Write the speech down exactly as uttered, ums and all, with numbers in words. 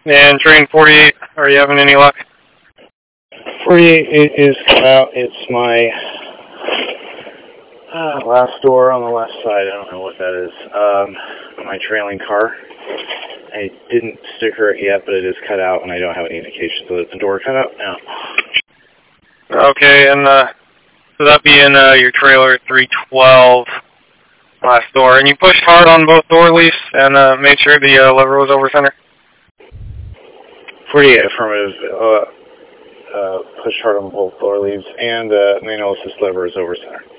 And train forty-eight, are you having any luck? forty-eight is cut out. It's my uh, last door on the left side. I don't know what that is. Um, my trailing car. I didn't sticker it yet, but it is cut out, and I don't have any indication. So is the door cut out now? Okay, and uh, so that be in uh, your trailer three twelve last door. And you pushed hard on both door leaves and uh, made sure the uh, lever was over center? forty-eight affirmative. Uh, uh, push hard on both door leaves, and uh, manual assist lever is over center.